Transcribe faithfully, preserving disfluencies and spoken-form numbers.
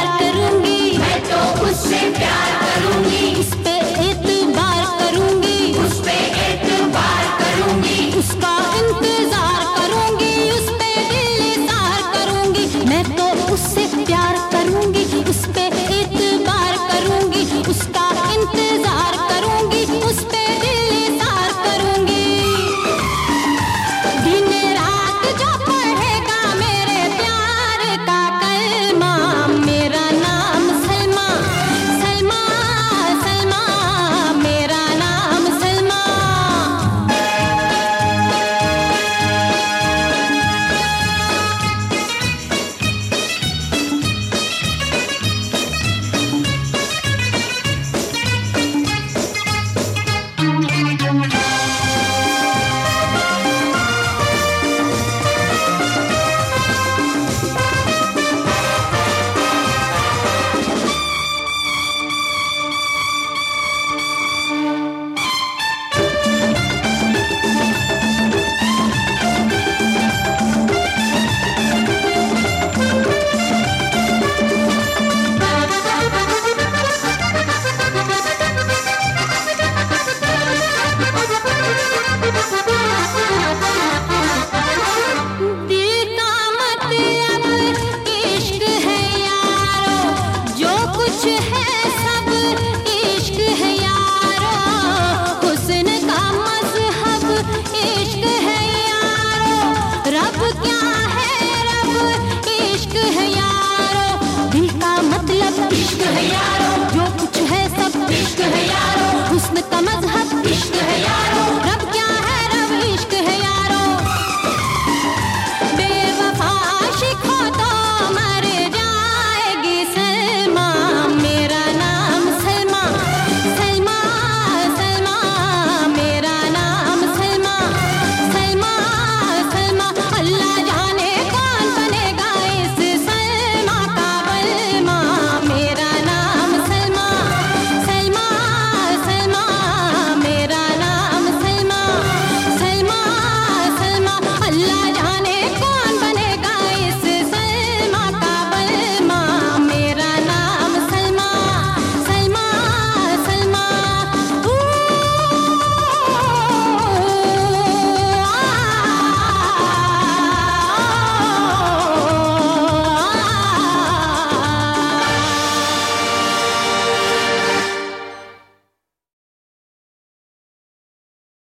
करूंगी, मैं तो उससे प्यार करूंगी, उस पे एतबार करूंगी, उस पे एतबार करूंगी, उसका इंतजार करूंगी, उस पे दिल इज़हार करूंगी। मैं तो उससे प्यार करूंगी, उस पे एतबार करूंगी, उसका इंतजार करूंगी, उस पे दिल इज़हार करूंगी। दिन रात जो पढ़ेगा मेरे प्यार का कलमा, मेरा नाम सलमा, सलमा, सलमा, मेरा नाम सलमा। दिल का मतलब इश्क है यारो, जो कुछ है सब इश्क है यारो, हुस्न का मज़हब इश्क है यारो, रब क्या है रब इश्क है यारो। दिल का मतलब इश्क है यारो, जो कुछ है सब इश्क है यारो, हुस्न का मज़हब इश्क है यारो।